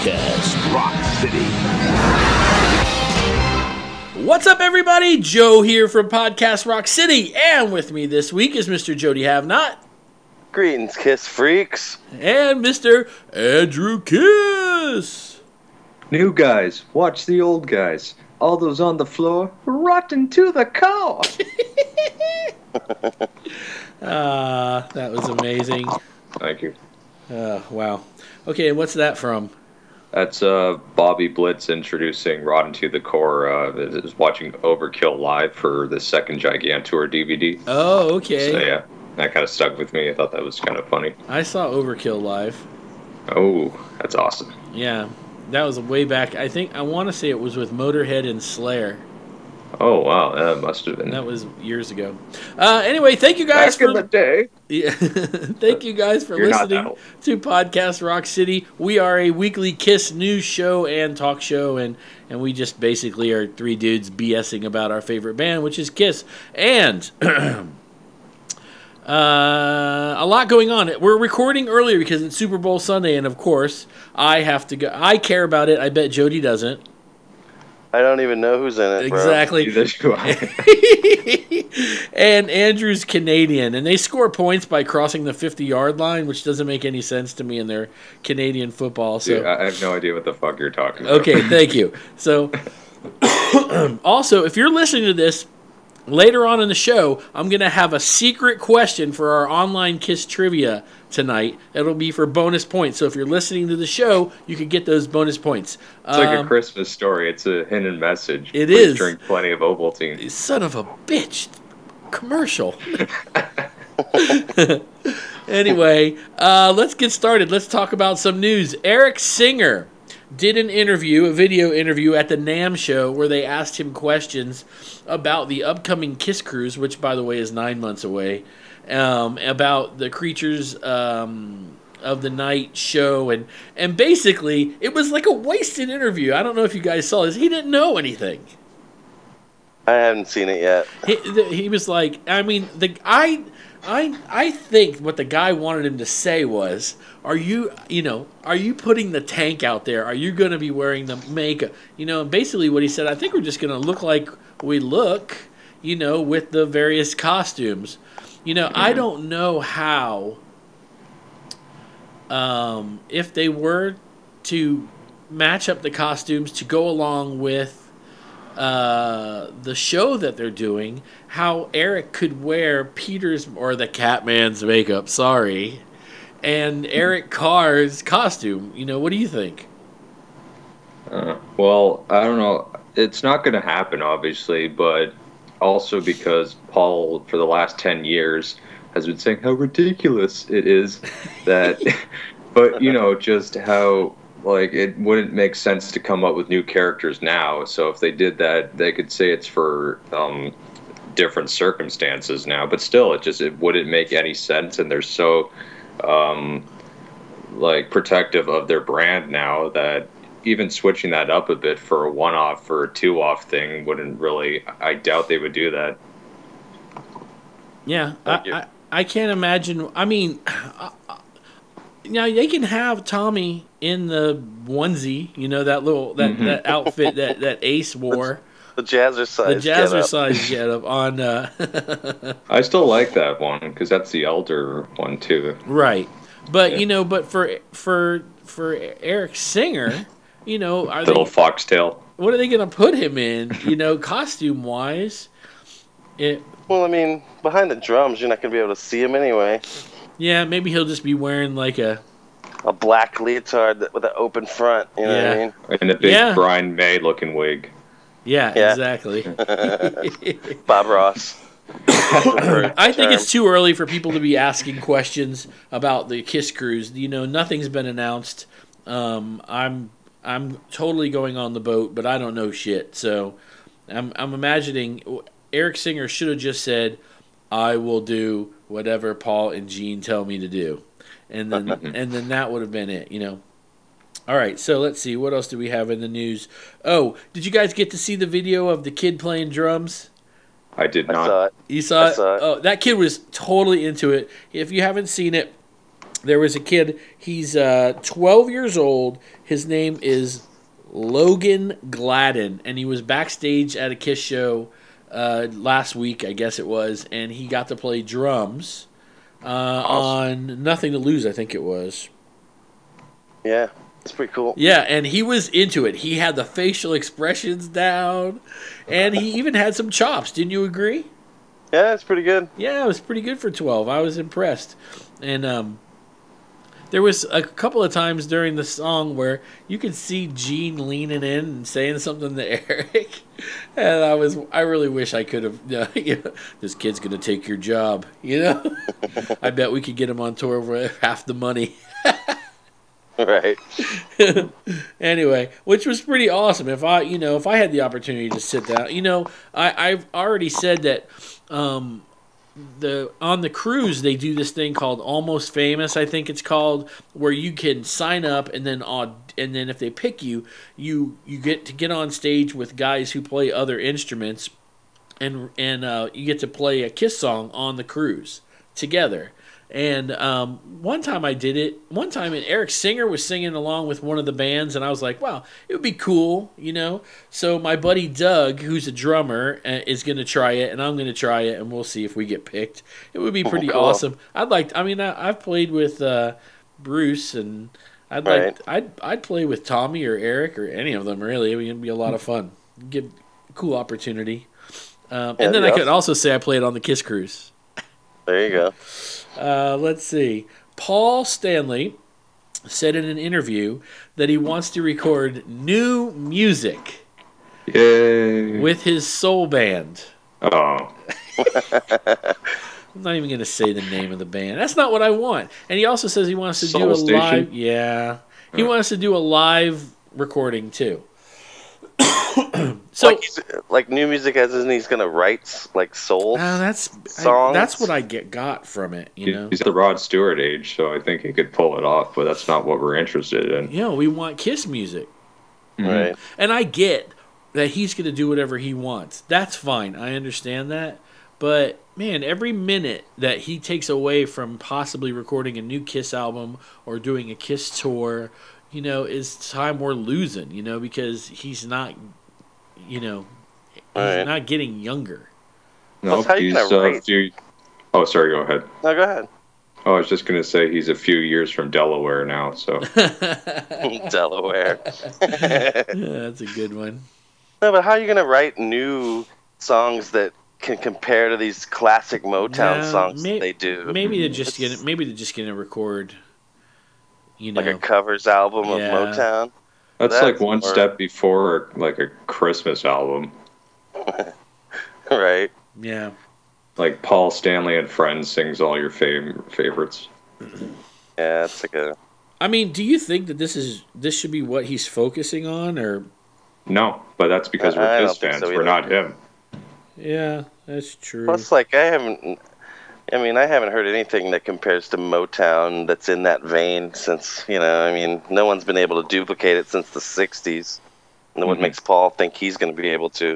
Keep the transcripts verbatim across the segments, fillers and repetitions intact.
Podcast Rock City. What's up, everybody? Joe here from Podcast Rock City, and with me this week is Mister Jody Havnot. Greetings, Kiss freaks. And Mister Andrew Kiss. New guys, watch the old guys. All those on the floor, rotten to the core. Ah, uh, that was amazing. Thank you. Uh, wow. Okay, and what's that from? That's uh, Bobby Blitz introducing Rotten to the Core. Uh, is watching Overkill live for the second Gigantour D V D. Oh, okay. So yeah, that kind of stuck with me. I thought that was kind of funny. I saw Overkill live. Oh, that's awesome. Yeah, that was way back. I think I want to say it was with Motorhead and Slayer. Oh wow, that must have been. That was years ago. Uh, anyway, thank you guys back for in the day. Yeah, thank you guys for You're listening to Podcast Rock City. We are a weekly Kiss news show and talk show, and and we just basically are three dudes BSing about our favorite band, which is Kiss, and uh, a lot going on. We're recording earlier because it's Super Bowl Sunday, and of course, I have to go. I care about it. I bet Jody doesn't. I don't even know who's in it, bro. Exactly. And Andrew's Canadian, and they score points by crossing the fifty-yard line, which doesn't make any sense to me in their Canadian football. So Dude, I have no idea what the fuck you're talking about. Okay, thank you. So, also, if you're listening to this later on in the show, I'm going to have a secret question for our online Kiss trivia tonight. It'll be for bonus points. So if you're listening to the show, you can get those bonus points. It's um, like a Christmas story. It's a hidden message. It Please is. Drink plenty of Ovaltine. Son of a bitch. Commercial. Anyway, uh, let's get started. Let's talk about some news. Eric Singer did an interview, a video interview at the NAMM show where they asked him questions about the upcoming Kiss Cruise, which, by the way, is nine months away, um, about the Creatures um, of the Night show. And, and basically, it was like a wasted interview. I don't know if you guys saw this. He didn't know anything. I haven't seen it yet. He, the, he was like, I mean, the I, I, I think what the guy wanted him to say was, "Are you, you know, are you putting the tank out there? Are you going to be wearing the makeup? You know?" And basically, what he said, I think we're just going to look like we look, you know, with the various costumes. You know, mm-hmm. I don't know how. Um, if they were to match up the costumes to go along with. Uh, the show that they're doing, how Eric could wear Peter's or the Catman's makeup, sorry, and Eric Carr's costume. You know, what do you think? Uh, well, I don't know. It's not going to happen, obviously, but also because Paul, for the last ten years, has been saying how ridiculous it is that, but, you know, just how. Like, it wouldn't make sense to come up with new characters now. So if they did that, they could say it's for um, different circumstances now. But still, it just it wouldn't make any sense. And they're so, um, like, protective of their brand now that even switching that up a bit for a one-off or a two-off thing wouldn't really... I doubt they would do that. Yeah, I, I, I can't imagine... I mean... I, Now they can have Tommy in the onesie, you know, that little that, mm-hmm. that outfit that, that Ace wore. The jazzercise. The jazzercise get up on. Uh, I still like that one because that's the elder one too. Right, but yeah. you know, but for for for Eric Singer, you know, are the little they, foxtail. What are they going to put him in? You know, costume wise. It. Well, I mean, behind the drums, you're not going to be able to see him anyway. Yeah, maybe he'll just be wearing like a a black leotard with an open front. You know yeah. what I mean? And a big yeah. Brian May looking wig. Yeah, yeah. exactly. Bob Ross. I think it's too early for people to be asking questions about the Kiss Cruise. You know, nothing's been announced. Um, I'm I'm totally going on the boat, but I don't know shit. So I'm I'm imagining Eric Singer should have just said, "I will do whatever Paul and Gene tell me to do," and then and then that would have been it, you know. All right, so let's see. What else do we have in the news? Oh, did you guys get to see the video of the kid playing drums? I did not. I saw it. You saw I it? saw it. Oh, that kid was totally into it. If you haven't seen it, there was a kid. He's uh, twelve years old. His name is Logan Gladden, and he was backstage at a Kiss show uh, last week, I guess it was, and he got to play drums uh, awesome. on Nothing to Lose, I think it was. Yeah, it's pretty cool. Yeah, and he was into it. He had the facial expressions down, and he even had some chops. Didn't you agree? Yeah, it's pretty good. Yeah, it was pretty good for twelve. I was impressed. And um, there was a couple of times during the song where you could see Gene leaning in and saying something to Eric. And I was, I really wish I could have, uh, you know, this kid's going to take your job, you know? I bet we could get him on tour for half the money. Right. Anyway, which was pretty awesome. If I, you know, if I had the opportunity to sit down, you know, I, I've already said that um, the on the cruise they do this thing called Almost Famous, I think it's called, where you can sign up and then aud- and then if they pick you, you you get to get on stage with guys who play other instruments, and and uh, you get to play a Kiss song on the cruise together. And um, one time I did it. One time, and Eric Singer was singing along with one of the bands, and I was like, "Wow, it would be cool," you know. So my buddy Doug, who's a drummer, uh, is going to try it, and I'm going to try it, and we'll see if we get picked. It would be pretty oh, cool. awesome. I'd like. I mean, I, I've played with uh, Bruce, and I'd right. like. I'd I'd play with Tommy or Eric or any of them. Really, it would be a lot of fun. Give cool opportunity. Um, yeah, and then I awesome. could also say I played on the Kiss Cruise. There you go. Uh, let's see. Paul Stanley said in an interview that he wants to record new music Yay. with his soul band. Oh. I'm not even going to say the name of the band. That's not what I want. And he also says he wants to Soul do a Station? live. Yeah. He oh. wants to do a live recording too. So, like, he's, like new music, as in he's gonna write like soul uh, that's songs. I, that's what I get got from it. You know, he's at the Rod Stewart age, so I think he could pull it off. But that's not what we're interested in. Yeah, we want Kiss music, mm-hmm. right? And I get that he's gonna do whatever he wants. That's fine. I understand that. But man, every minute that he takes away from possibly recording a new Kiss album or doing a Kiss tour, you know, is time we're losing. You know, because he's not. You know, he's right. not getting younger. No, well, he's uh, a few. Oh, sorry. Go ahead. No, go ahead. Oh, I was just gonna say he's a few years from Delaware now. So Delaware. Yeah, that's a good one. No, but how are you gonna write new songs that can compare to these classic Motown yeah, songs may- that they do? Maybe they're just it's, gonna. Maybe they're just gonna record. You know, like a covers album yeah. of Motown. That's, That's like one more... step before like a Christmas album. Right. Yeah. Like Paul Stanley and Friends sings all your fav- favorites. Yeah, it's like a... I mean, do you think that this is this should be what he's focusing on, or... No, but that's because we're I his fans. So we're not him. Yeah, that's true. Plus, like, I haven't... I mean, I haven't heard anything that compares to Motown that's in that vein since, you know, I mean, no one's been able to duplicate it since the sixties. And mm-hmm. what makes Paul think he's going to be able to?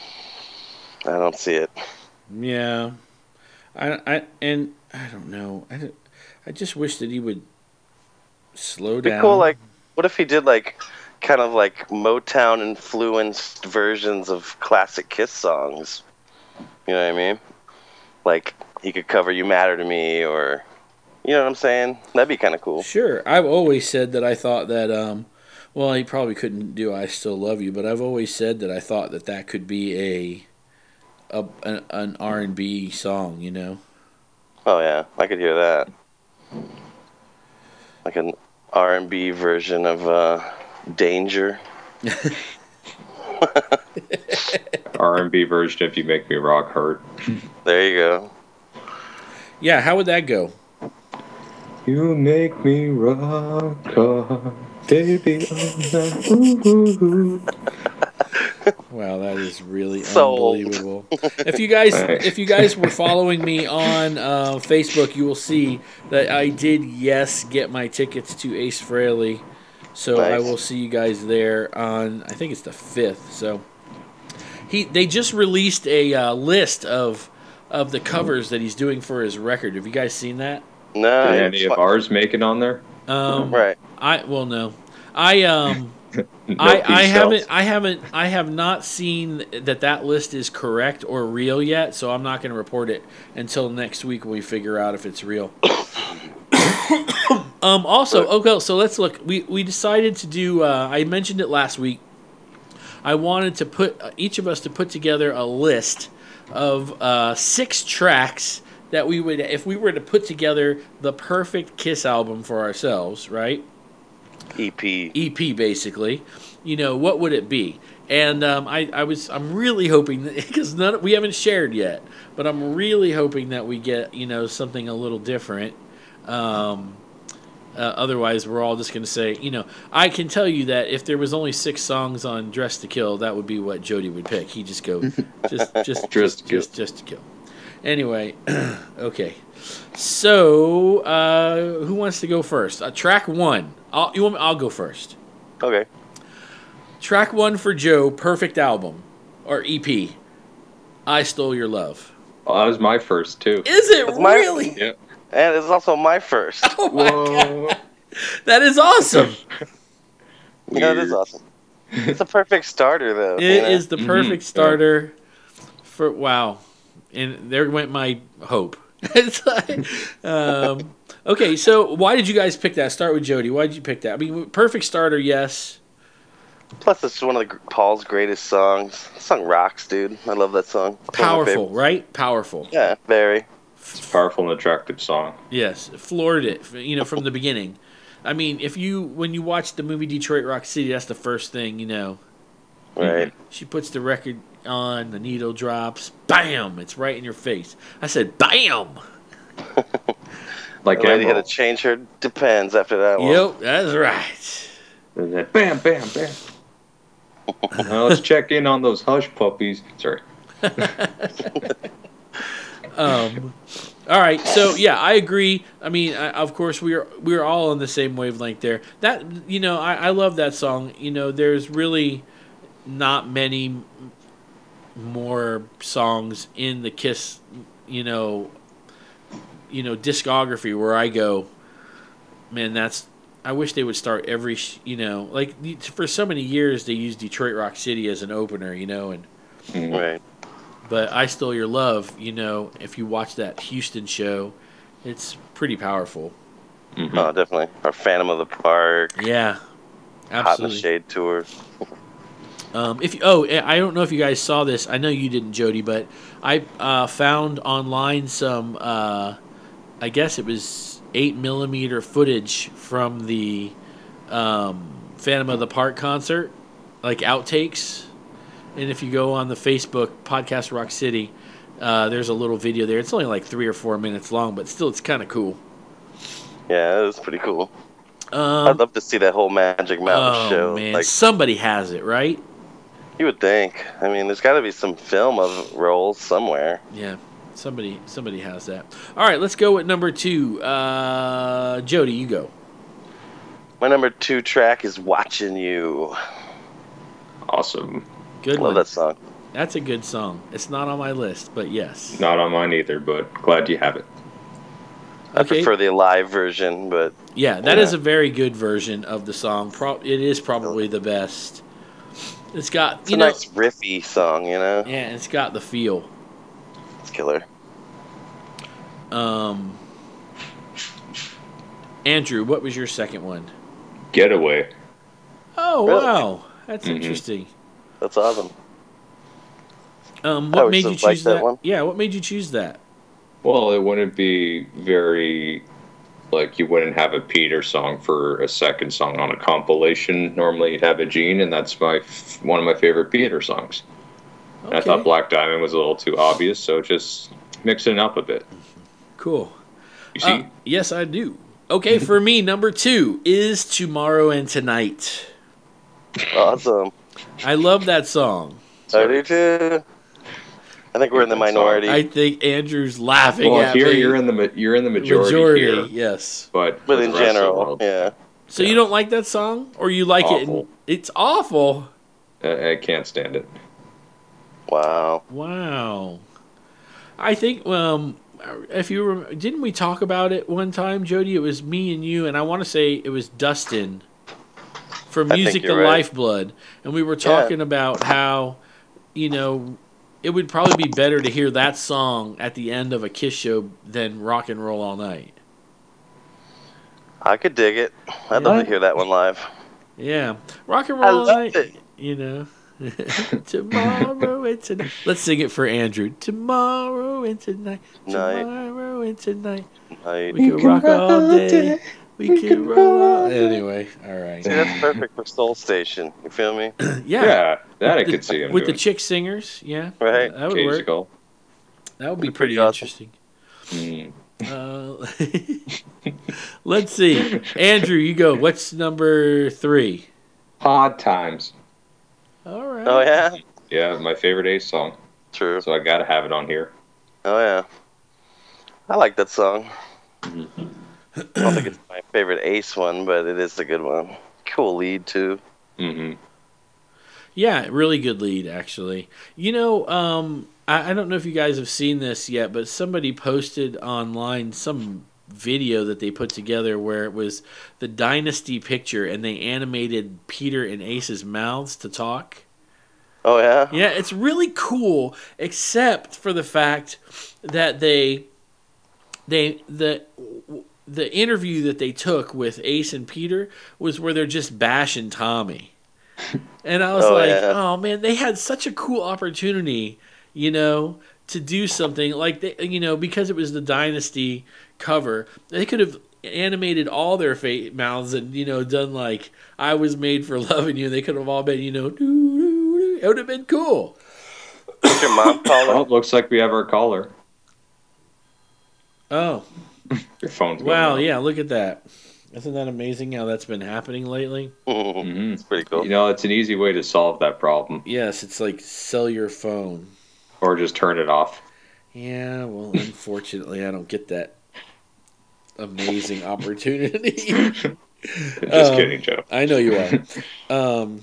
I don't see it. Yeah. I, I and I don't know. I, I just wish that he would slow It'd be down. cool, like, what if he did, like, kind of like Motown-influenced versions of classic Kiss songs? You know what I mean? Like... He could cover "You Matter to Me," or, you know what I'm saying? That'd be kind of cool. Sure. I've always said that I thought that, um, well, he probably couldn't do "I Still Love You," but I've always said that I thought that that could be a, a an, an R and B song, you know? Oh, yeah. I could hear that. Like an R and B version of uh, Danger. R and B version of "You Make Me Rock Hurt." There you go. Yeah, how would that go? You make me rock hard, baby. Ooh. Wow, that is really so unbelievable. If you guys, if you guys were following me on uh, Facebook, you will see that I did yes get my tickets to Ace Frehley. So nice. I will see you guys there on, I think it's the fifth. So he, they just released a uh, list of. of the covers that he's doing for his record. Have you guys seen that? No, Did any it's of fun. ours make it on there? Um, Right. I well no, I um. No I, I peace haven't cells. I haven't I have not seen that that list is correct or real yet, so I'm not going to report it until next week when we figure out if it's real. um, also, okay, so let's look. We we decided to do. Uh, I mentioned it last week. I wanted to put uh, each of us to put together a list of uh, six tracks that we would, if we were to put together the perfect Kiss album for ourselves, right? E P. E P basically, you know, what would it be? And um, I, I was, I'm really hoping because none, we haven't shared yet, but I'm really hoping that we get, you know, something a little different. Um, uh, otherwise, we're all just going to say, you know, I can tell you that if there was only six songs on Dress to Kill, that would be what Jody would pick. He'd just go, just, just, Dress just, to Kill. just, just to kill. Anyway, okay. So, uh, who wants to go first? Uh, track one. I'll, you want me, I'll go first. Okay. Track one for Joe, perfect album or E P. I Stole Your Love. Oh, that was my first too. Is it That's my- really? Yeah. And it's also my first. Oh my Whoa. god, that is awesome! Yeah, it is Weird. awesome. It's a perfect starter, though. It you know? is the perfect Mhm, starter for wow, and there went my hope. It's like, um, okay, so why did you guys pick that? Start with Jody. Why did you pick that? I mean, perfect starter, yes. Plus, it's one of the gr- Paul's greatest songs. The song rocks, dude. I love that song. It's one of my Powerful, favorites. right? Powerful. Yeah, very. It's a powerful and attractive song. Yes, floored it. You know, from the beginning. I mean, if you when you watch the movie Detroit Rock City, that's the first thing you know. Right. She puts the record on, the needle drops, bam! It's right in your face. I said, bam! Like The lady had Emerald. to change her depends after that one. Yep, that's right. And then bam, bam, bam. Now let's check in on those hush puppies. Sorry. Um, all right, so yeah, I agree. I mean, I, of course, we are we are all on the same wavelength there. That you know, I, I love that song. You know, there's really not many m- more songs in the Kiss, you know, you know, discography where I go, man, that's. I wish they would start every, sh- you know, like for so many years they used Detroit Rock City as an opener, you know, and Right. but I Stole Your Love, you know, if you watch that Houston show, it's pretty powerful. Mhm. Oh, definitely. Our Phantom of the Park, Yeah, Hot in the absolutely. Shade tour. Um, if you, oh, I don't know if you guys saw this. I know you didn't, Jody, but I uh, found online some. Uh, I guess it was eight millimeter footage from the um, Phantom of the Park concert, like outtakes. And if you go on the Facebook Podcast Rock City, uh, there's a little video there. It's only like three or four minutes long, but still, it's kind of cool. Yeah, it was pretty cool. Um, I'd love to see that whole Magic Mountain oh show. man, Like, somebody has it, right? you would think. I mean, there's got to be some film of rolls somewhere. Yeah, somebody somebody has that. All right, let's go with number two. Uh, Jody, you go. My number two track is Watching You. Awesome. Good Love one. that song. That's a good song. It's not on my list, but yes. Not on mine either, but glad you have it. I Okay. prefer the live version, but Yeah, that Yeah. is a very good version of the song. Pro- it is probably the best. It's got it's you a know, nice riffy song, you know? yeah, it's got the feel. It's killer. Um, Andrew, what was your second one? Getaway. Oh Really? wow, that's Mhm. interesting. That's awesome. Um, I what always made you just liked choose that that? one. Yeah, what made you choose that? Well, it wouldn't be very like you wouldn't have a Peter song for a second song on a compilation. Normally, you'd have a Gene, and that's my f- one of my favorite Peter songs. And I thought Black Diamond was a little too obvious, so just mixing it up a bit. Cool. You see, Uh, yes, I do. Okay, for me, number two is Tomorrow and Tonight. Awesome. I love that song. I do too. I think we're in the Good song. minority. I think Andrew's laughing well, at here me. you're in the ma- you're in the majority, majority, here, yes. but but with in the rest of the general, world, yeah. So you don't like that song, or you like it? Awful. And it's awful. I, I can't stand it. Wow. Wow. I think um, if you rem- didn't we talk about it one time, Jody? It was me and you, and I want to say it was Dustin from I think Music the you're right. Lifeblood, and we were talking Yeah. about how, you know, it would probably be better to hear that song at the end of a Kiss show than Rock and Roll All Night. I could dig it. I'd Yeah. love to hear that one live. Yeah, Rock and I Roll All loved Night. it. You know, tomorrow and tonight. Let's sing it for Andrew. Tomorrow and tonight. Night. Tomorrow and tonight. I, We can rock all day. We can roll all. Anyway, all right. see, that's perfect for Soul Station. You feel me? Yeah, Yeah, that I The- could see him with the doing. chick singers. Yeah, Right. that would work. Musical. That would be Pretty pretty awesome. interesting. Mm. Uh, let's see, Andrew, you go. What's number three? Hard Times. All right. Oh yeah. Yeah, my favorite Ace song. True. So I gotta have it on here. Oh yeah. I like that song. I don't think it's my favorite Ace one, but it is a good one. Cool lead too. hmm Yeah, really good lead, actually. You know, um, I, I don't know if you guys have seen this yet, but somebody posted online some video that they put together where it was the Dynasty picture and they animated Peter and Ace's mouths to talk. Oh yeah. Yeah, it's really cool, except for the fact that they they the the interview that they took with Ace and Peter was where they're just bashing Tommy. And I was Oh, like, yeah. oh man, they had such a cool opportunity, you know, to do something like they, you know, because it was the Dynasty cover. They could have animated all their fa- mouths and, you know, done like I was made for loving you. They could have all been, you know, doo, doo, doo. It would have been cool. What's your mom Oh, calling? it looks like we have our caller. Oh, Your phone's going wow, off. yeah, look at that. Isn't that amazing how that's been happening lately? Mhm. It's pretty cool. You know, it's an easy way to solve that problem, Yes, it's like sell your phone. or just turn it off. Yeah, well, unfortunately, I don't get that amazing opportunity. Just Um, kidding, Joe. I know you are. Um,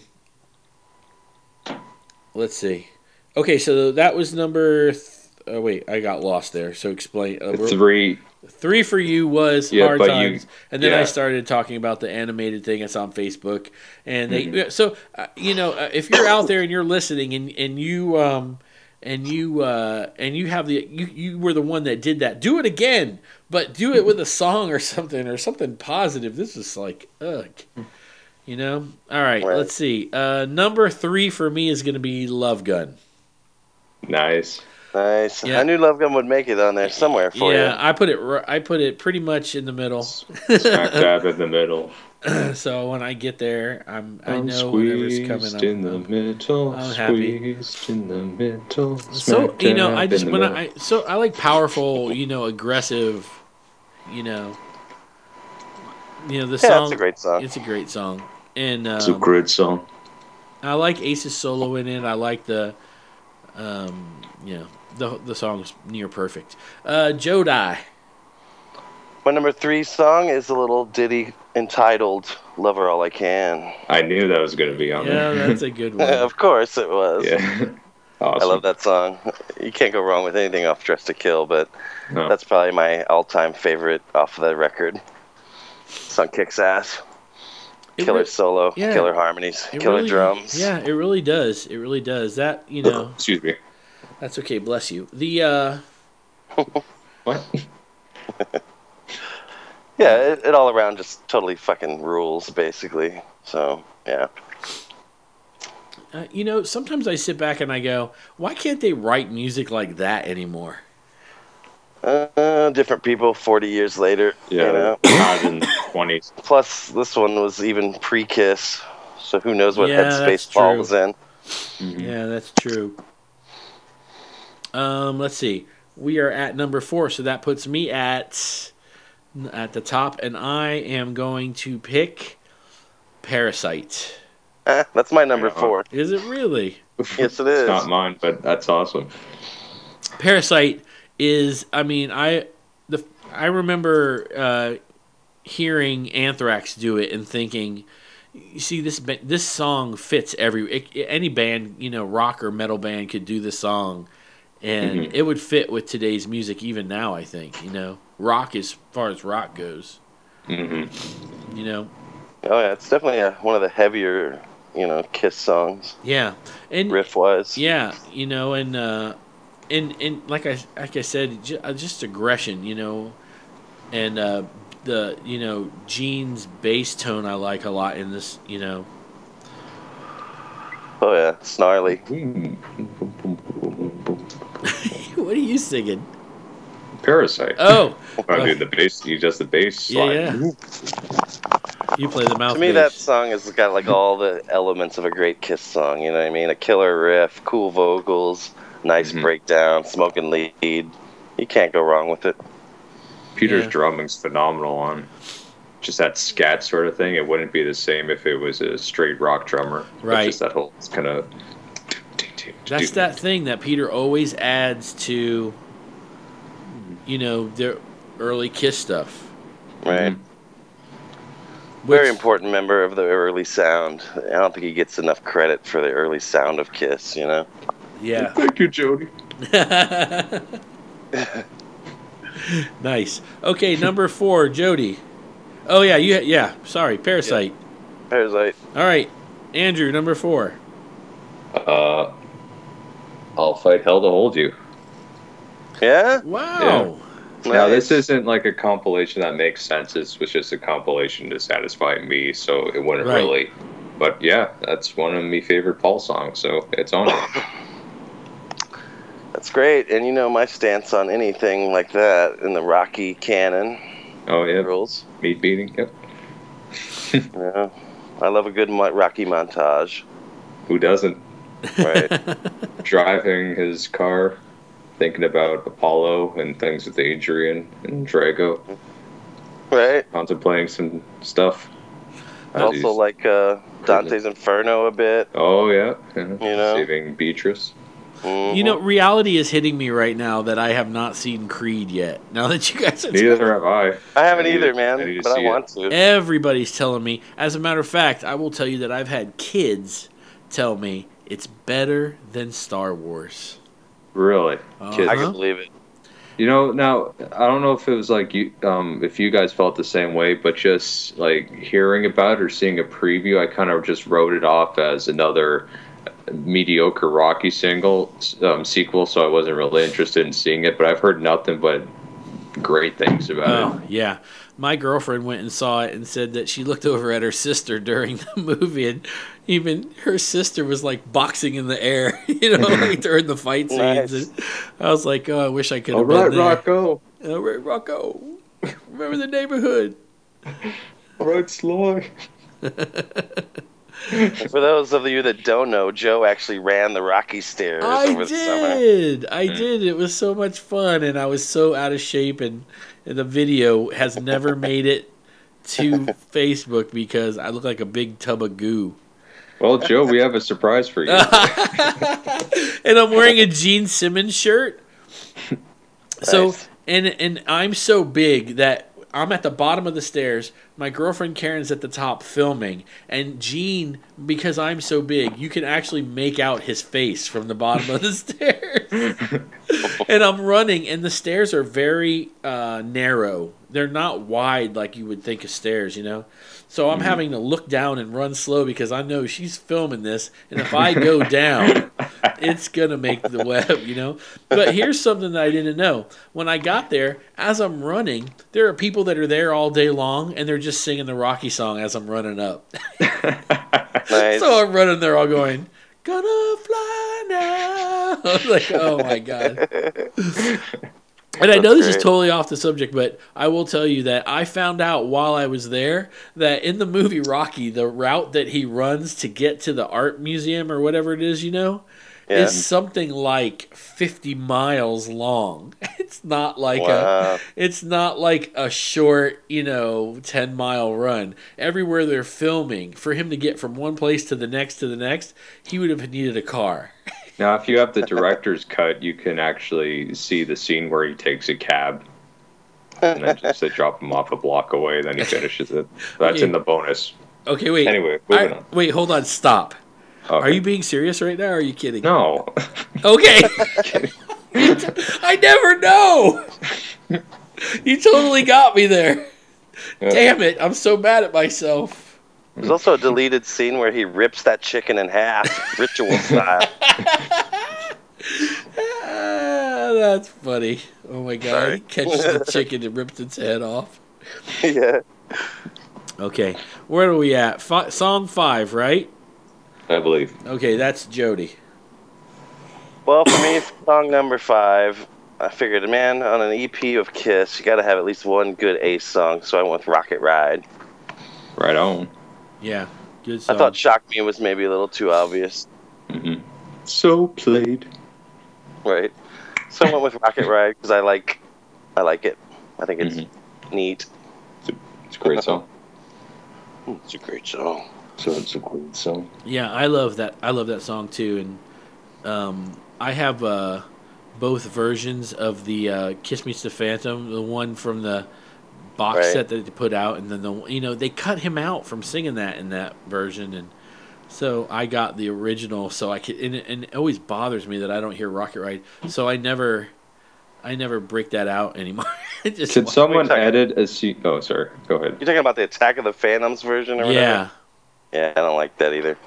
let's see. Okay, so that was number. Th- oh wait, I got lost there. So explain. Uh, we're- Three. Three for you was Yeah, Hard but you- Times, and then I yeah. started talking about the animated thing that's on Facebook, and they. Mhm. So uh, you know, uh, if you're out there and you're listening, and and you um and you uh and you have the you you were the one that did that, do it again, but do it with a song or something or something positive. This is like ugh. You know. All right, Right. let's see. Uh, number three for me is going to be Love Gun. Nice. Nice. Yeah. I knew Love Gun would make it on there somewhere for Yeah, I put it. r- I put it pretty much in the middle. Smack dab in the middle. So when I get there, I'm I I'm know whatever's squeezed coming. in the I'm, middle. I'm happy. Squeezed in the middle. so smack you know, dab I just in the when middle. I so I like powerful, you know, aggressive, you know, you know the Yeah, song. it's a great song. It's a great song, and It's a um, great song. I like Ace's solo in it. I like the, um, you know, the the song's near perfect. Uh, Jodi. My number three song is a little ditty entitled "Love Her All I Can." I knew that was going to be on Yeah, there. that's a good one. Of course it was. Yeah. Awesome. I love that song. You can't go wrong with anything off Dress to Kill, but No. that's probably my all-time favorite off of that record. Song kicks ass. It Killer re- solo, yeah. killer harmonies, It killer really- drums. Yeah, it really does. It really does. That you know, Excuse me. that's okay. Bless you. The uh, What? Yeah, it, it all around just totally fucking rules, basically. So, yeah. uh, you know, sometimes I sit back and I go, why can't they write music like that anymore? Uh, different people forty years later, Yeah. you know. Not in the twenties. Plus, this one was even pre-Kiss, so who knows what Yeah, that's headspace Paul true. was in. Mm-hmm. Yeah, that's true. Um, let's see. We are at number four, so that puts me at at the top, and I am going to pick Parasite. Eh, that's my number Yeah. four. Is it really? Yes, it It's is. not mine, but that's awesome. Parasite is. I mean, I the I remember uh, hearing Anthrax do it and thinking, you see, this ba- this song fits every it, any band, you know, rock or metal band could do this song, and Mhm. it would fit with today's music even now. I think you know rock as far as rock goes. hmm You know, Oh yeah, it's definitely a, one of the heavier, you know, Kiss songs, yeah, and riff wise. yeah, you know, and uh, and and like I like I said, ju- uh, just aggression, you know, and uh, the you know Gene's bass tone I like a lot in this. You know, Oh yeah, snarly. what are you singing? Parasite. Oh, I uh, do the bass. He does the bass yeah, slide. yeah. You play the To mouth me, that bass. song has got like all the elements of a great Kiss song. You know what I mean? A killer riff, cool vocals, nice Mhm. breakdown, smoking lead. You can't go wrong with it. Peter's Yeah. drumming's phenomenal on just that scat sort of thing. It wouldn't be the same if it was a straight rock drummer. But Right. just that whole kind of. That's that thing that Peter always adds to, you know, their early Kiss stuff. Right. Mhm. Which, Very important member of the early sound. I don't think he gets enough credit for the early sound of Kiss, you know? Yeah. Thank you, Jody. Nice. Okay, number four, Jody. Oh yeah, you yeah. Sorry, Parasite. Parasite. All right, Andrew, number four. Uh, I'll fight hell to hold you. Yeah? Wow. Now, this Nice. isn't like a compilation that makes sense. This was just a compilation to satisfy me, so it wouldn't Right. really. But yeah, that's one of my favorite Paul songs, so it's on it. That's great. And you know my stance on anything like that in the Rocky canon. Oh yeah, Rules. meat beating. Yep. Yeah. I love a good mo- Rocky montage. Who doesn't? Right. Driving his car, thinking about Apollo and things with Adrian and Drago, Right. contemplating some stuff. As Also he's- like uh, Dante's Inferno a bit. Oh yeah, yeah. You know? Saving Beatrice. Mhm. You know, reality is hitting me right now that I have not seen Creed yet. Now that you guys are Neither have I. I haven't I need either, to- man, I need to but I see it. want to. Everybody's telling me. As a matter of fact, I will tell you that I've had kids tell me it's better than Star Wars. Really, Uh-huh. kids. I can believe it. You know, now I don't know if it was like you, um, if you guys felt the same way, but just like hearing about it or seeing a preview, I kind of just wrote it off as another mediocre Rocky single um, sequel, so I wasn't really interested in seeing it. But I've heard nothing but great things about Oh, yeah. My girlfriend went and saw it and said that she looked over at her sister during the movie, and even her sister was like boxing in the air, you know, like during the fight scenes. Nice. And I was like, oh, I wish I could it. All have right, been there. Rocco. All right, Rocco. Remember the neighborhood. All right, Sly. And for those of you that don't know, Joe actually ran the Rocky stairs I over the summer. did. I did. It was so much fun, and I was so out of shape, and, and the video has never made it to Facebook because I look like a big tub of goo. Well, Joe, we have a surprise for you. And I'm wearing a Gene Simmons shirt. So Nice. and and I'm so big that I'm at the bottom of the stairs. My girlfriend Karen's at the top filming, and Gene, because I'm so big, you can actually make out his face from the bottom of the stairs. And I'm running, and the stairs are very uh, narrow. They're not wide like you would think of stairs, you know. So I'm having to look down and run slow because I know she's filming this, and if I go down, it's gonna make the web, you know. But here's something that I didn't know. When I got there, as I'm running, there are people that are there all day long, and they're just singing the Rocky song as I'm running up. Nice. So I'm running there, all going, "Gonna fly now." I was like, "Oh my god." And I know That's this is great. totally off the subject, but I will tell you that I found out while I was there that in the movie Rocky, the route that he runs to get to the art museum or whatever it is, you know, Yeah. is something like fifty miles long. It's not like Wow. a it's not like a short, you know, ten mile run. Everywhere they're filming, for him to get from one place to the next to the next, he would have needed a car. Now, if you have the director's cut, you can actually see the scene where he takes a cab and then just they drop him off a block away, then he finishes it. That's in the bonus. Okay, wait. Anyway, moving I- on. wait, hold on, stop. Okay. Are you being serious right now or are you kidding? No. Okay. I never know. You totally got me there. Yeah. Damn it! I'm so mad at myself. There's also a deleted scene where he rips that chicken in half, ritual style. Ah, that's funny. Oh my god! Sorry. He catches the chicken and rips its head off. Yeah. Okay, where are we at? F- song five, right? I believe. Okay, that's Jody. Well, for me, song number five, I figured, man, on an E P of Kiss, you got to have at least one good Ace song, so I went with Rocket Ride. Right on. Yeah, good song. I thought Shock Me was maybe a little too obvious. Mm-hmm. So played. Right. So I went with Rocket Ride because I like, I like it. I think it's Mm-hmm. neat. It's a, it's a great song. It's a great song. So it's a great song. Yeah, I love that. I love that song too, and um, I have uh, both versions of the uh, "Kiss Meets the Phantom," the one from the box Right. set that they put out, and then the you know they cut him out from singing that in that version, and so I got the original. So I could, and it, and it always bothers me that I don't hear "Rocket Ride," so I never, I never break that out anymore. It just Could someone talking- edit a scene? Oh, sorry. Go ahead. You're talking about the Attack of the Phantoms version or whatever? yeah. Yeah, I don't like that either.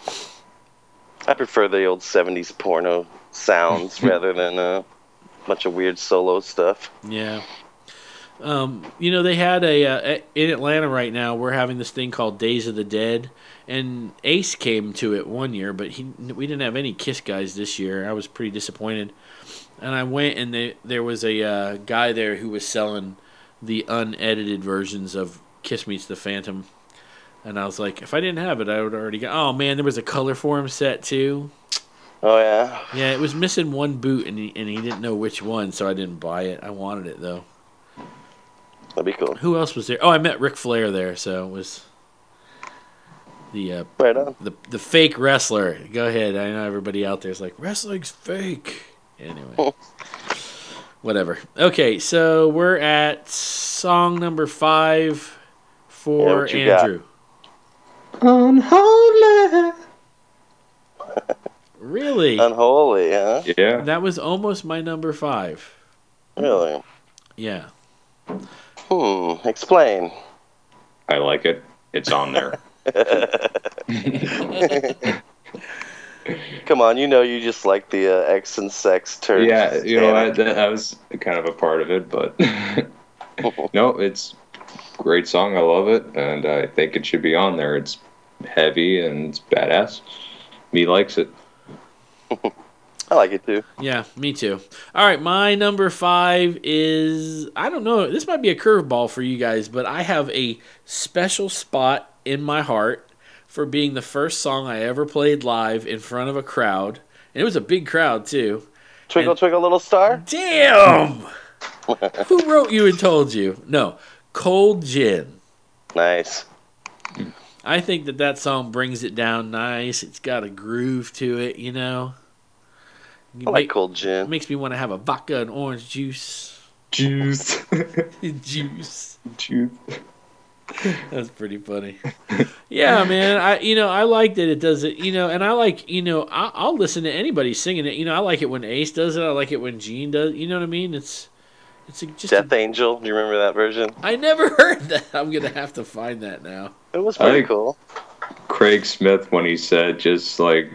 I prefer the old seventies porno sounds rather than a bunch of weird solo stuff. Yeah. Um, you know, they had a uh, in Atlanta right now. We're having this thing called Days of the Dead, and Ace came to it one year, but he we didn't have any Kiss guys this year. I was pretty disappointed, and I went and they, there was a uh, guy there who was selling the unedited versions of Kiss Meets the Phantom, and I was like, if I didn't have it, I would already got. Oh man, there was a color form set too. Oh, yeah? Yeah, it was missing one boot, and he, and he didn't know which one, so I didn't buy it. I wanted it though. That'd be cool. Who else was there? Oh, I met Ric Flair there, so it was the uh, Right on. the the fake wrestler. Go ahead. I know everybody out there is like, wrestling's fake. Anyway, whatever. Okay, so we're at song number five Yeah, for what you got? Andrew. Unholy. Really? Unholy, huh? Yeah. That was almost my number five. Really? Yeah. Hmm. Explain. I like it. It's on there. Come on, you know you just like the uh, X and sex terms. Yeah, you know, I, that, I was kind of a part of it, but no, it's a great song. I love it, and I think it should be on there. It's heavy and it's badass. Me likes it. I like it too. Yeah, me too. All right, my number five is, I don't know, this might be a curveball for you guys, but I have a special spot in my heart for being the first song I ever played live in front of a crowd. And it was a big crowd, too. Twinkle, And- twinkle, little star. Damn! Who wrote You and Told You? No, Cold Gin. Nice. I think that that song brings it down nice. It's got a groove to it, you know. I like cold gin. It makes me want to have a vodka and orange juice. Juice. Juice. Juice. That's pretty funny. Yeah, man. I you know I like that it does it. You know, and I like you know I, I'll listen to anybody singing it. You know, I like it when Ace does it. I like it when Gene does. You know what I mean? It's it's a, just. Death A, Angel. Do you remember that version? I never heard that. I'm gonna have to find that now. It was pretty I- cool. Craig Smith, when he said just like,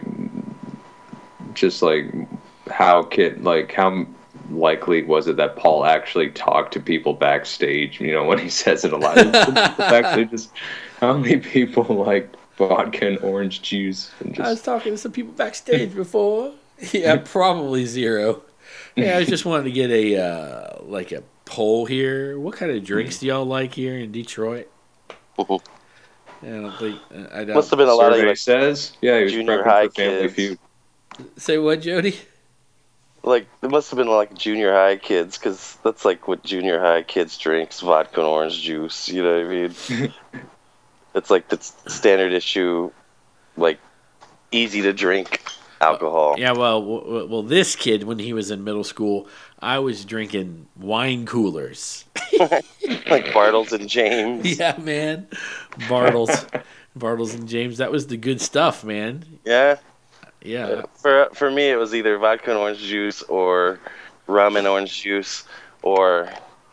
just like how kid like how likely was it that Paul actually talked to people backstage? You know, when he says it a lot, it's actually just how many people like vodka and orange juice and I was just talking to some people backstage before. Yeah, probably zero. Yeah, I was just wanted to get a uh, like a poll here. What kind of drinks do y'all like here in Detroit? I don't think I don't. Must have been a lot of survey like, says. Yeah, he was junior prepping high for Family kids. Feud. Say what, Jody? like it must have been like junior high kids because that's like what junior high kids drinks: vodka and orange juice. You know what I mean? It's like the standard issue, like easy to drink alcohol. Yeah, well, w- w- well, this kid when he was in middle school, I was drinking wine coolers. Like Bartles and James. Yeah, man, Bartles, Bartles and James. That was the good stuff, man. Yeah. Yeah, For for me, it was either vodka and orange juice or rum and orange juice, or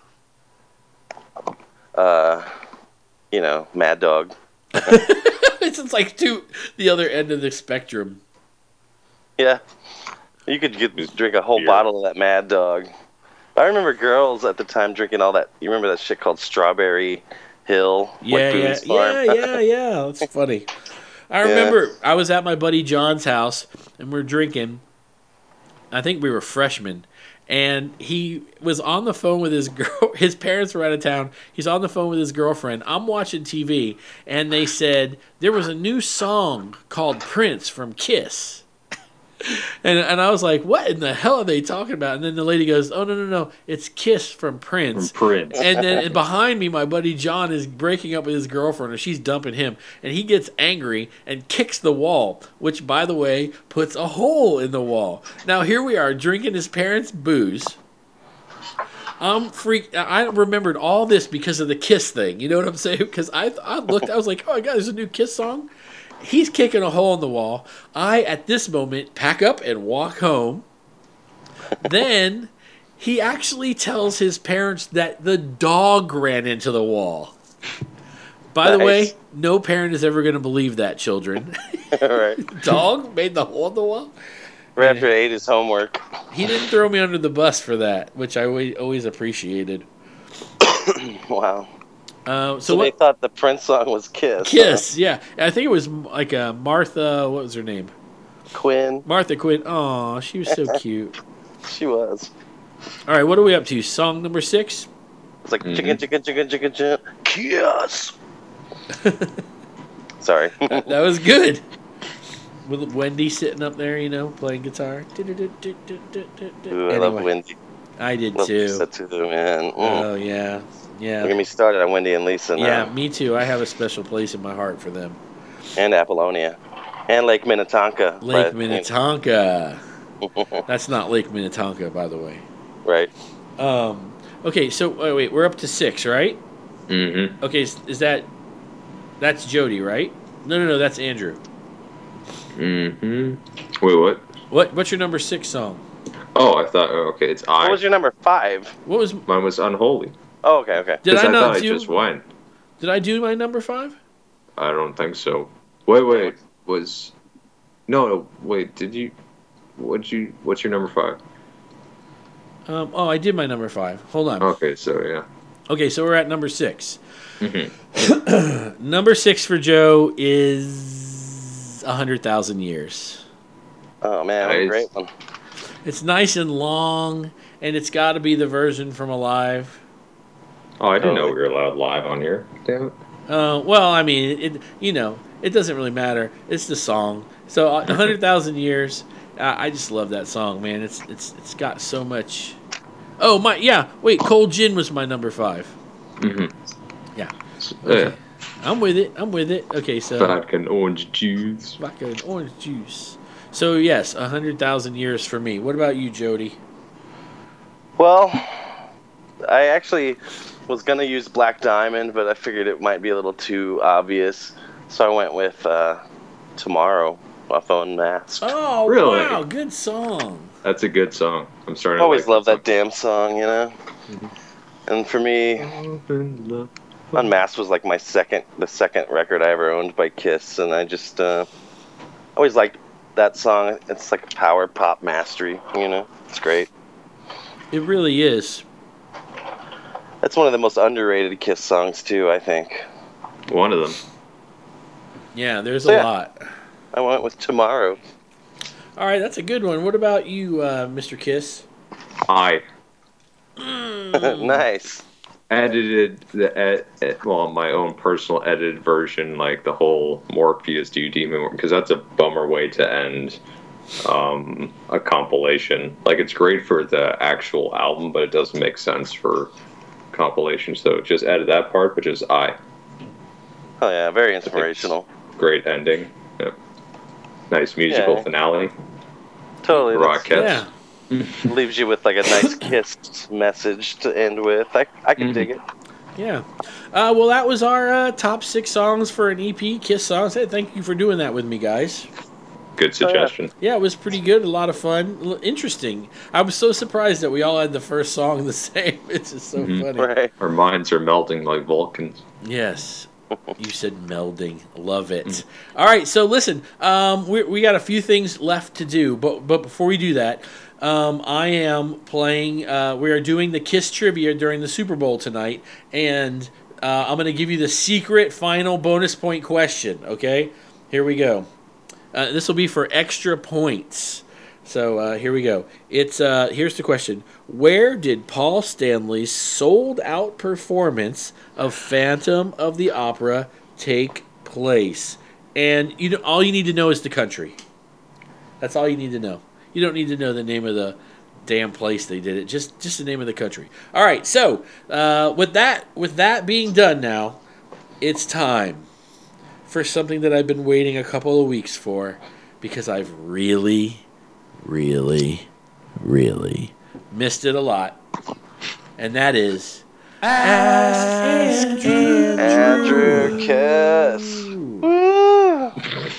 uh, you know, Mad Dog. It's like to the other end of the spectrum. Yeah, you could get, drink a whole Beer. bottle of that Mad Dog. I remember girls at the time drinking all that. You remember that shit called Strawberry Hill? Yeah, like yeah, Boone's Farm? yeah, yeah, yeah. That's funny. I remember I was at my buddy John's house and we're drinking. I think we were freshmen, and he was on the phone with his girl. His parents were out of town. He's on the phone with his girlfriend. I'm watching T V, and they said there was a new song called Prince from Kiss. And and I was like, what in the hell are they talking about? And then the lady goes, oh, no, no, no. It's Kiss from Prince. From Prince. And then behind me, my buddy John is breaking up with his girlfriend, and she's dumping him. And he gets angry and kicks the wall, which, by the way, puts a hole in the wall. Now, here we are drinking his parents' booze. I'm freak. I remembered all this because of the Kiss thing. You know what I'm saying? Because I, I looked, I was like, oh, my God, there's a new Kiss song. He's kicking a hole in the wall. I, at this moment, pack up and walk home. Then he actually tells his parents that the dog ran into the wall. By the way, Nice. no parent is ever going to believe that, children. All right. Dog made the hole in the wall? Right after he ate his homework. He didn't throw me under the bus for that, which I always, always appreciated. Wow. Uh, so So, what? they thought the Prince song was Kiss. Kiss, yeah. I think it was like a Martha, what was her name? huh? Quinn. Martha Quinn. Oh, she was so cute. She was. All right, what are we up to? Song number six? It's like Mhm. chicken, chicken, chicken, chicken, chicken. Kiss. Sorry. That, that was good. With Wendy sitting up there, you know, playing guitar. Ooh, I love Anyway, Wendy. I did Love too. Lisa too, man. Mm. Oh, yeah. Don't get Yeah. me started on Wendy and Lisa now. Yeah, me too. I have a special place in my heart for them. And Apollonia. And Lake Minnetonka. Lake but, Minnetonka. That's not Lake Minnetonka, by the way. Right. Um, okay, so wait, wait, we're up to six, right? Mm-hmm. Okay, is, is that that's Jody, right? No, no, no, that's Andrew. Mm-hmm. Wait, what? What what's your number six song? Oh, I thought. Oh, okay, it's I. What was your number five? What was Mine was Unholy. Oh, okay, okay. did 'Cause I I not thought I do? just went. Did I do my number five? I don't think so. Wait, wait. Was no, no. Wait. Did you? What'd you? What's your number five? Um, oh, I did my number five. Hold on. Okay, so yeah. Okay, so we're at number six. Mm-hmm. Number six for Joe is a hundred thousand years. Oh, man, what a Nice. great one. It's nice and long, and it's got to be the version from Alive. Oh, I didn't know Oh. we were allowed live on here. Damn it. Uh, well, I mean, it. You know, it doesn't really matter. It's the song. So a hundred thousand years. Uh, I just love that song, man. It's it's it's got so much. Oh my, yeah. Wait, Cold Gin was my number five. Mm-hmm. Yeah. Yeah. I'm with it. I'm with it. Okay, so Vodka and orange juice. vodka and orange juice. So yes, a hundred thousand years for me. What about you, Jody? Well, I actually was going to use Black Diamond, but I figured it might be a little too obvious. So I went with uh, Tomorrow off Unmasked. Oh, Really? wow, good song. That's a good song. I'm starting. I always to like love that damn song, you know? And for me, song. Unmasked was like my second, the second record I ever owned by Kiss, and I just uh, always liked that song. It's like a power pop mastery, you know? It's great. It really is. That's one of the most underrated Kiss songs, too, I think. One of them. Yeah, there's So, a yeah. lot. I went with Tomorrow. All right, that's a good one. What about you, uh, Mister Kiss? I Nice. edited the ed, ed, well my own personal edited version, like the whole Morpheus Do You Demon, because that's a bummer way to end um, a compilation. Like it's great for the actual album, but it doesn't make sense for compilation. So just edit that part, but just I. Oh, yeah, very inspirational. Great ending. Yep. Nice musical Yeah. finale. Totally. that's- Rockets. Yeah, leaves you with like a nice Kiss message to end with. I, I can Mhm. dig it. yeah. Uh, well, that was our uh, top six songs for an E P, Kiss songs. Hey, thank you for doing that with me, guys. good suggestion. Yeah, it was pretty good. A lot of fun. L- Interesting. I was so surprised that we all had the first song the same. It's just so Mhm. funny. Right. Our minds are melting like Vulcans. Yes. You said melding. Love it. All right, so listen, um, we, we got a few things left to do, but but before we do that, um, I am playing. Uh, we are doing the Kiss trivia during the Super Bowl tonight, and uh, I'm going to give you the secret final bonus point question. Okay, here we go. Uh, this will be for extra points. So uh, here we go. It's uh, here's the question: where did Paul Stanley's sold-out performance of Phantom of the Opera take place? And you know, all you need to know is the country. That's all you need to know. You don't need to know the name of the damn place they did it. Just just the name of the country. All right. So uh, with that with that being done now, it's time for something that I've been waiting a couple of weeks for because I've really. Really, really missed it a lot, and that is Ask Andrew. Andrew Kiss. Woo.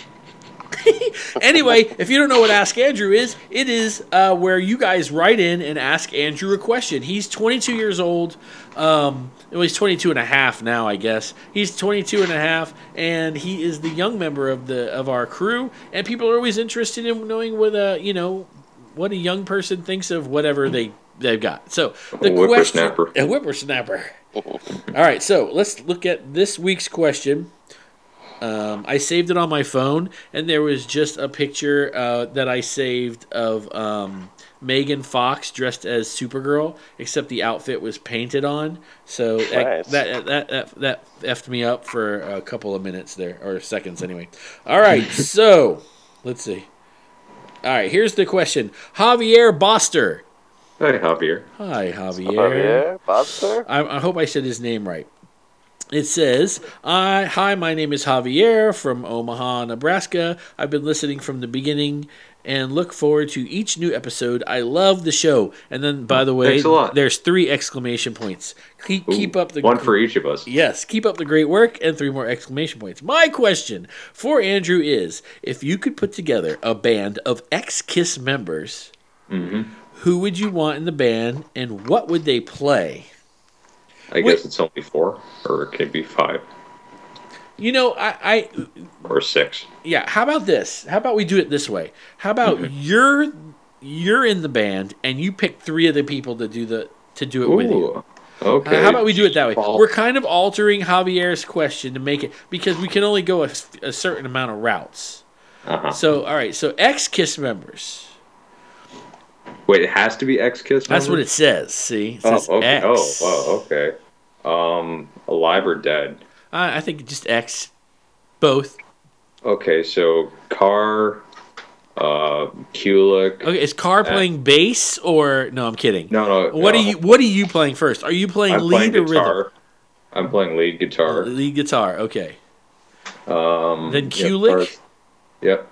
Anyway, if you don't know what Ask Andrew is, it is uh, where you guys write in and ask Andrew a question. He's twenty-two years old. Um, well, he's twenty-two and a half now, I guess. He's twenty-two and a half, and he is the young member of the of our crew. And people are always interested in knowing what a you know what a young person thinks of whatever they they've got. So the A question, whippersnapper. a whippersnapper. All right, so let's look at this week's question. Um, I saved it on my phone, and there was just a picture uh, that I saved of um, Megan Fox dressed as Supergirl, except the outfit was painted on. So that Nice. that, that that that effed me up for a couple of minutes there, or seconds anyway. All right, so let's see. All right, here's the question: Javier Boster. Hey, Javier. Hi, Javier. Javier Buster. I, I hope I said his name right. It says, I, Hi, my name is Javier from Omaha, Nebraska. I've been listening from the beginning and look forward to each new episode. I love the show. And then, by the way, Thanks a lot. there's three exclamation points. Keep, Ooh, keep up the one for each of us. Yes, keep up the great work, and three more exclamation points. My question for Andrew is, if you could put together a band of ex-Kiss members, hmm who would you want in the band, and what would they play? I Wait. guess it's only four, or it could be five You know, I, I or six. yeah. How about this? How about we do it this way? How about Mm-hmm. you're you're in the band and you pick three of the people to do the to do it with you. Ooh, okay. Uh, how about we do it that way? Paul. We're kind of altering Javier's question to make it because we can only go a, a certain amount of routes. Uh-huh. So, all right. So, ex-Kiss members. Wait, it has to be ex-Kiss. That's what member? it says. See, it Oh, says okay. X. Oh, wow. Okay. Um, alive or dead? I, I think just X. Both. Okay, so Carr, uh, Kulik. Okay. Is Carr playing bass or no? I'm kidding. No, no. What no. are you? What are you playing first? Are you playing I'm lead playing or guitar. rhythm? I'm playing lead guitar. Lead guitar. Okay. Um, Then yep, Kulik? Carr's- Yep.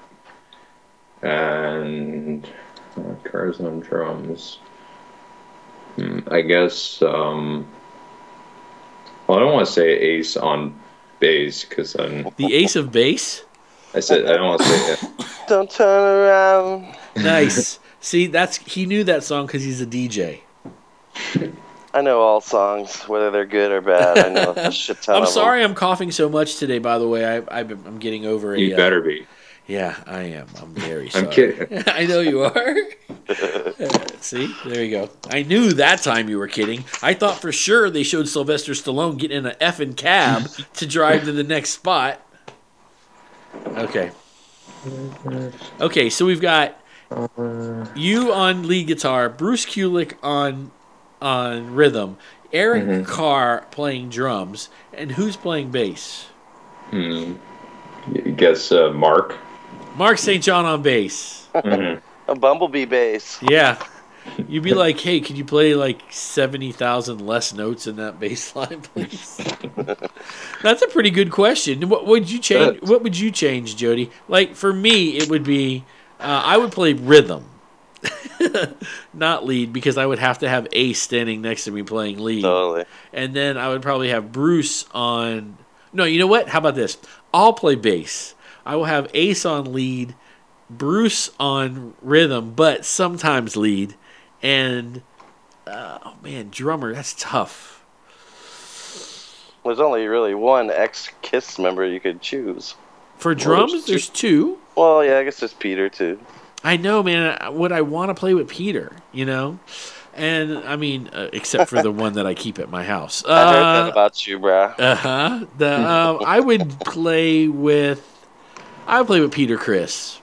And uh, Carr's on drums. Hmm, I guess. Um, well, I don't want to say Ace on bass because then The Ace of Base. I said I don't want to say it. Don't turn around. Nice. See, that's he knew that song because he's a D J. I know all songs, whether they're good or bad. I know a shit ton I'm of sorry, I'm coughing so much today. By the way, I, I've been- I'm getting over a. You uh, better be. Yeah, I am. I'm very sorry. I'm kidding. I know you are. See, there you go. I knew that time you were kidding. I thought for sure they showed Sylvester Stallone getting in an effing cab to drive to the next spot. Okay. Okay, so we've got you on lead guitar, Bruce Kulick on on rhythm, Eric Mhm. Carr playing drums, and who's playing bass? Hmm. I guess uh, Mark. Mark Saint John on bass. Mhm. A bumblebee bass. Yeah. You'd be like, hey, could you play like seventy thousand less notes in that bass line, please? That's a pretty good question. What would you change? What would you change, Jody? Like, for me, it would be, uh, I would play rhythm, not lead, because I would have to have Ace standing next to me playing lead. Totally. And then I would probably have Bruce on. No, you know what? How about this? I'll play bass. I will have Ace on lead, Bruce on rhythm, but sometimes lead. And, uh, oh man, drummer, that's tough. There's only really one ex-Kiss member you could choose. For drums, well, there's, there's two. Well, yeah, I guess there's Peter, too. I know, man. Would I want to play with Peter, you know? And, I mean, uh, except for the one that I keep at my house. Uh, I heard that about you, bro. Uh-huh. The, uh, I would play with... I would play with Peter Criss.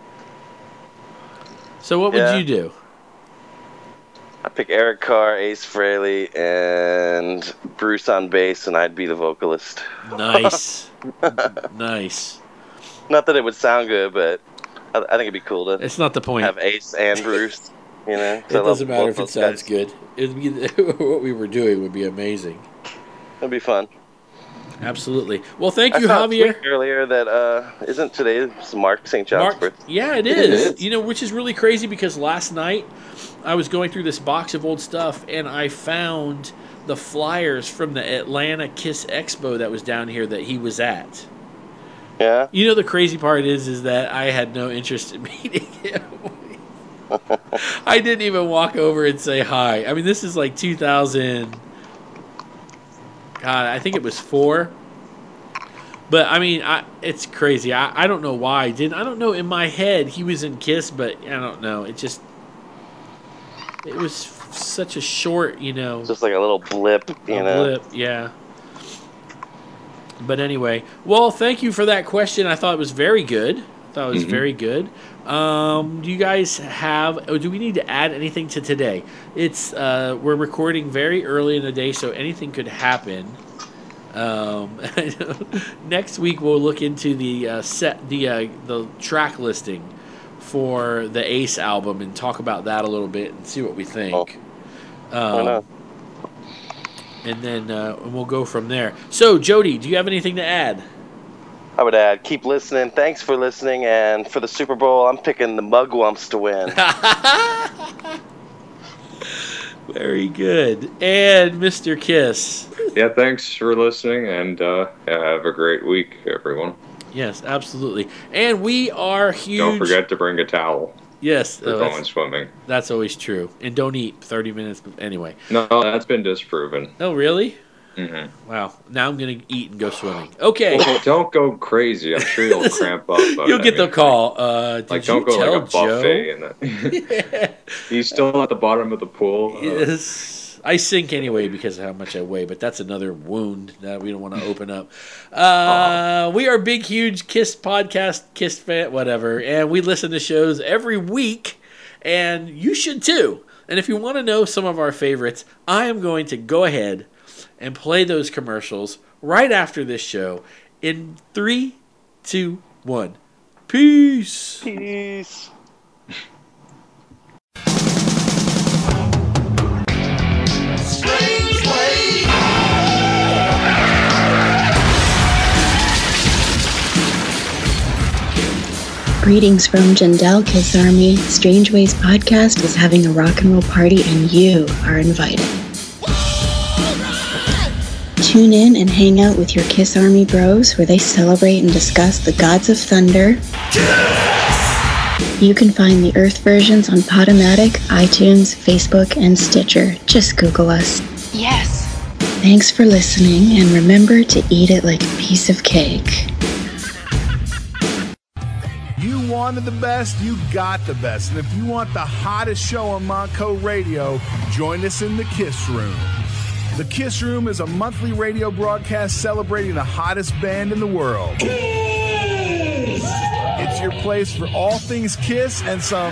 So what yeah. would you do? I'd pick Eric Carr, Ace Frehley, and Bruce on bass, and I'd be the vocalist. Nice. Nice. Not that it would sound good, but I, I think it'd be cool to It's not the point. have Ace and Bruce. You know, it doesn't matter if it sounds guys. good. It'd be, what we were doing would be amazing. It'd be fun. Absolutely. Well, thank you, I saw Javier. A tweet earlier that uh, isn't today Mark Saint John's Mark, birthday? Yeah, it is. it is. You know, which is really crazy because last night I was going through this box of old stuff and I found the flyers from the Atlanta Kiss Expo that was down here that he was at. Yeah. You know, the crazy part is, is that I had no interest in meeting him. I didn't even walk over and say hi. I mean, this is like two thousand. God, I think it was four. But I mean, I, it's crazy. I, I don't know why I didn't. I don't know. In my head, he was in Kiss, but I don't know. It just, it was such a short, you know, just like a little blip, you a know. Blip, yeah. But anyway, well, thank you for that question. I thought it was very good. I thought it was mm-hmm. very good. Um, do you guys have, or do we need to add anything to today? It's, uh, we're recording very early in the day, so anything could happen. Um, next week we'll look into the uh, set, the uh, the track listing for the Ace album and talk about that a little bit and see what we think. Oh. Um, and then uh, we'll go from there. So, Jody, do you have anything to add? I would add, keep listening. Thanks for listening. And for the Super Bowl, I'm picking the Mugwumps to win. Very good. And Mister Kiss. Yeah, thanks for listening, and uh, yeah, have a great week, everyone. Yes, absolutely. And we are huge. Don't forget to bring a towel. Yes. For uh, going swimming. That's always true. And don't eat thirty minutes. Anyway. No, that's been disproven. Oh, really? Mm-hmm. Wow. Now I'm going to eat and go swimming. Okay. Well, don't go crazy. I'm sure you'll cramp up. You'll get I mean, the call. Uh, did like, you don't go tell like a buffet. Joe? And yeah. He's still at the bottom of the pool. Yes. I sink anyway because of how much I weigh, but that's another wound that we don't want to open up. Uh, we are big, huge Kiss podcast, Kiss fan, whatever, and we listen to shows every week, and you should too. And if you want to know some of our favorites, I am going to go ahead and play those commercials right after this show in three, two, one. Peace. Peace. Greetings from Jandel Kiss Army. Strange Ways Podcast is having a rock and roll party and you are invited. Tune in and hang out with your Kiss Army bros where they celebrate and discuss the gods of thunder. You can find the Earth versions on Podomatic, iTunes, Facebook, and Stitcher. Just Google us. Yes. Thanks for listening, and remember to eat it like a piece of cake. You wanted the best, you got the best. And if you want the hottest show on Montco Radio, join us in the Kiss Room. The Kiss Room is a monthly radio broadcast celebrating the hottest band in the world. Kiss! It's your place for all things Kiss and some...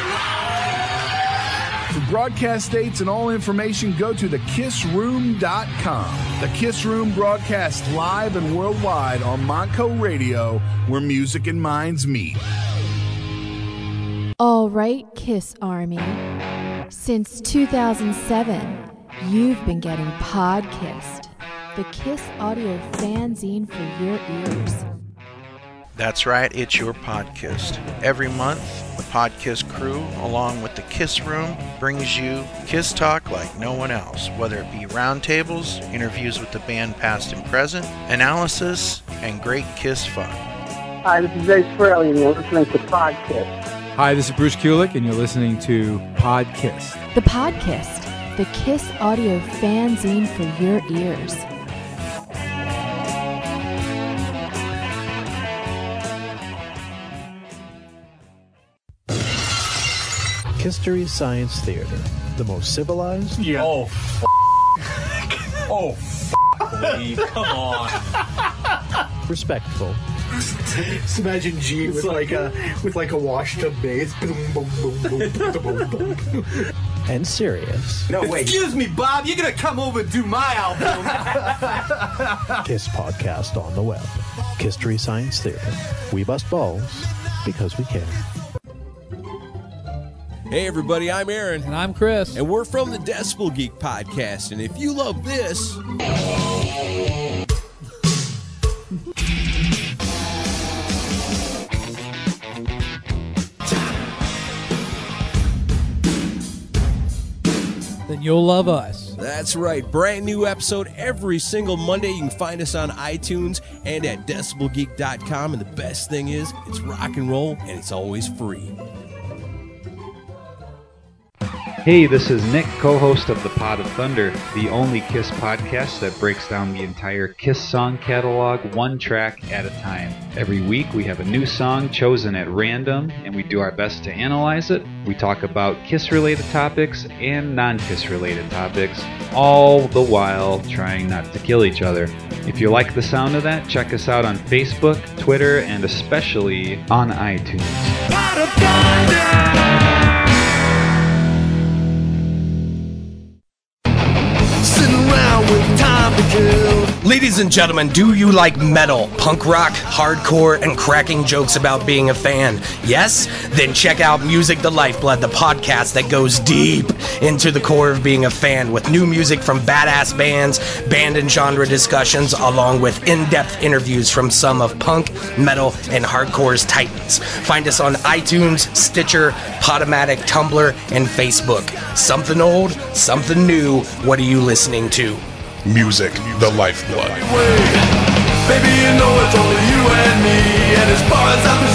For broadcast dates and all information, go to the kiss room dot com. The Kiss Room broadcasts live and worldwide on Montco Radio, where music and minds meet. All right, Kiss Army. Since two thousand seven, you've been getting Podkissed, the Kiss audio fanzine for your ears. That's right, it's your Podkissed. Every month, the Podkiss crew, along with the Kiss Room, brings you Kiss talk like no one else, whether it be roundtables, interviews with the band past and present, analysis, and great Kiss fun. Hi, this is Ace Frehley, and you're listening to Podkiss. Hi, this is Bruce Kulick, and you're listening to Podkiss. The Podkiss, the Kiss audio fanzine for your ears. History Science Theater, the most civilized. Yeah. Oh, f- oh, f- Lee, come on. Respectful. Just imagine G with like a with like a washed up bass. And serious. No wait. Excuse me, Bob. You're gonna come over and do my album. Kiss podcast on the web. History Science Theater. We bust balls because we can. Hey everybody, I'm Aaron. And I'm Chris. And we're from the Decibel Geek Podcast. And if you love this... then you'll love us. That's right. Brand new episode every single Monday. You can find us on iTunes and at decibel geek dot com. And the best thing is, it's rock and roll and it's always free. Hey, this is Nick, co-host of The Pod of Thunder, the only Kiss podcast that breaks down the entire Kiss song catalog one track at a time. Every week we have a new song chosen at random, and we do our best to analyze it. We talk about Kiss-related topics and non-Kiss-related topics, all the while trying not to kill each other. If you like the sound of that, check us out on Facebook, Twitter, and especially on iTunes. Pod of Thunder! With time to kill. Ladies and gentlemen, do you like metal, punk rock, hardcore, and cracking jokes about being a fan? Yes? Then check out Music the Lifeblood, the podcast that goes deep into the core of being a fan with new music from badass bands, band and genre discussions, along with in-depth interviews from some of punk, metal, and hardcore's titans. Find us on iTunes, Stitcher, Podomatic, Tumblr, and Facebook. Something old, something new. What are you listening to? Music, the lifeblood. Baby, you know it's only you and me, and as far as I'm